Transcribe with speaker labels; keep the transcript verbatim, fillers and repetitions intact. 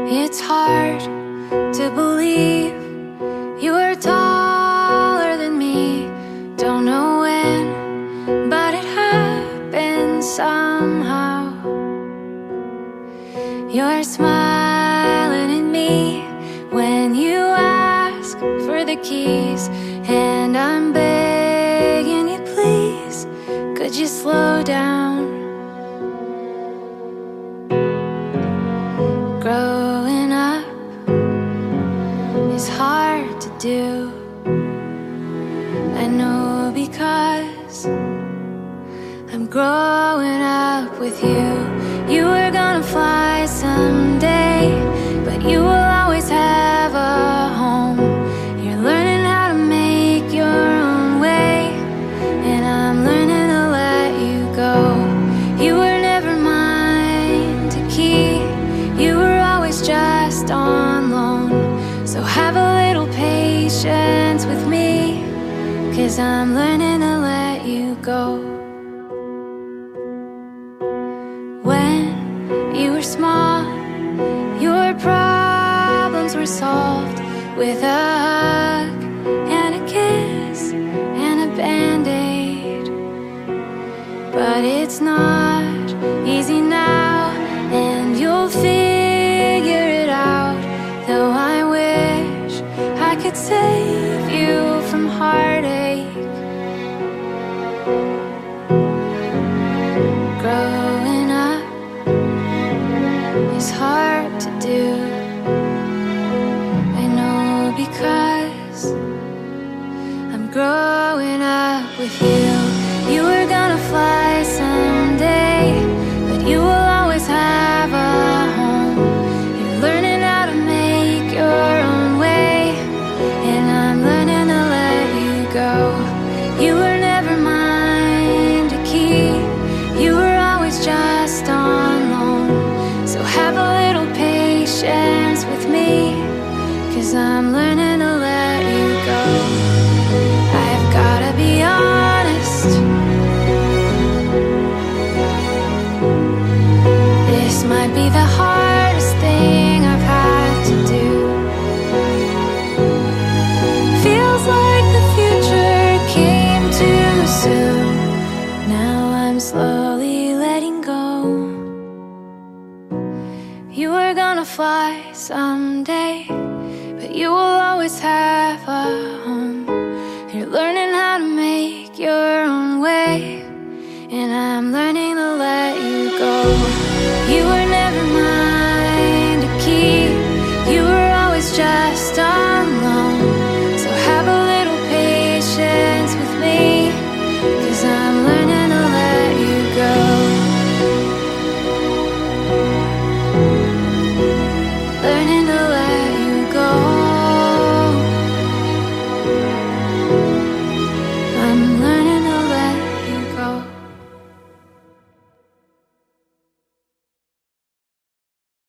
Speaker 1: It's hard to believe you were taller than me. Don't know when, but it happened somehow. You're smiling at me when you ask for the keys, and I'm begging you, please, could you slow down? Growing up is hard to do, I know, because I'm growing up with you. You were gonna fly someday, but you will always have a home. You're learning how to make your own way, and I'm learning to let you go. You were never mine to keep, you were always just on loan. So have a little patience with me, 'cause I'm learning to let you go. When you were small, your problems were solved with a hug and a kiss and a band-aid. But it's not easy now, and you'll figure it out. Though I wish I could save you from heartache. Growing up is hard to do, I know, because I'm growing up with you. You were gonna fly someday, but you will always have a home. You're learning how to make your own way, and I'm learning to let you go. You were never mine to keep, you were always just on loan. So have a little patience with me, 'cause I'm learning to let you go. I've gotta be honest, this might be the hardest thing I've had to do. Feels like the future came too soon. Now I'm slowly letting go. You were gonna fly someday, but you will always have a